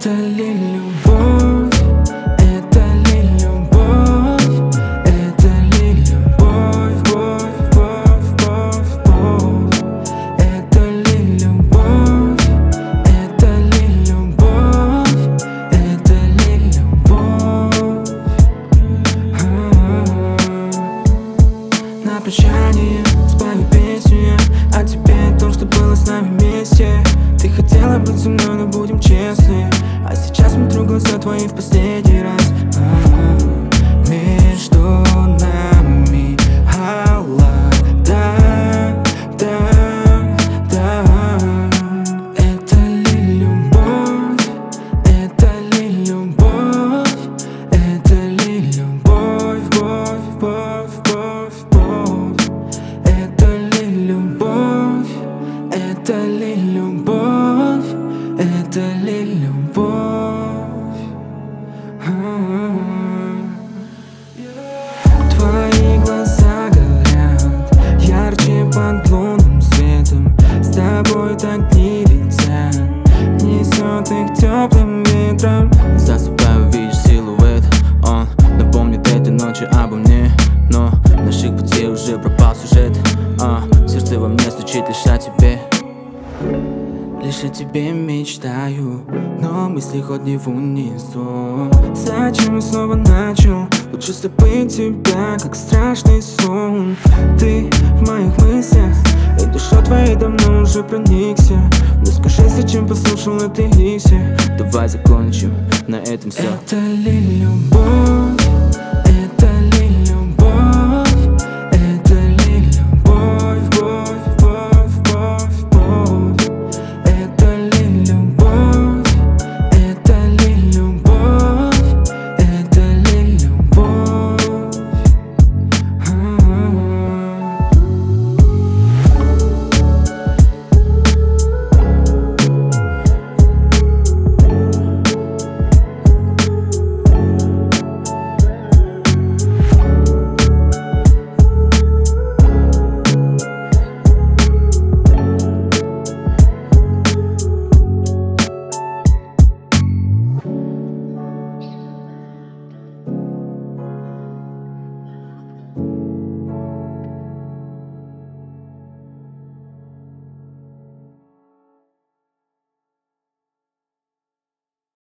Это ли любовь? Это ли любовь? Это ли любовь? Любовь. Это ли любовь? Это ли любовь? Это ли любовь? На прощание спою песню я о тебе, то, что было с нами вместе. Ты хотела быть со мной, но будем честны. А сейчас смотрю глаза твои в последний раз. Между нами холода, да. Это ли любовь? Это ли любовь? Это ли любовь? Любовь. Это ли любовь? Это ли любовь? Это ли любовь? Твои глаза горят ярче под лунным светом. С тобой так не летят, несет их теплым ветром. Засыпаю, видишь силуэт, он напомнит этой ночи обо мне. Но в наших путей уже пропал сюжет. Сердце во мне стучит лишь о тебе. Лишь о тебе мечтаю, но мысли ход не в унисон. Зачем я снова начал? Лучше забыть тебя, как страшный сон. Ты в моих мыслях, и душой твоей давно уже проникся. Но скажи, зачем послушал этой лисе? Давай закончим на этом все. Это ли любовь?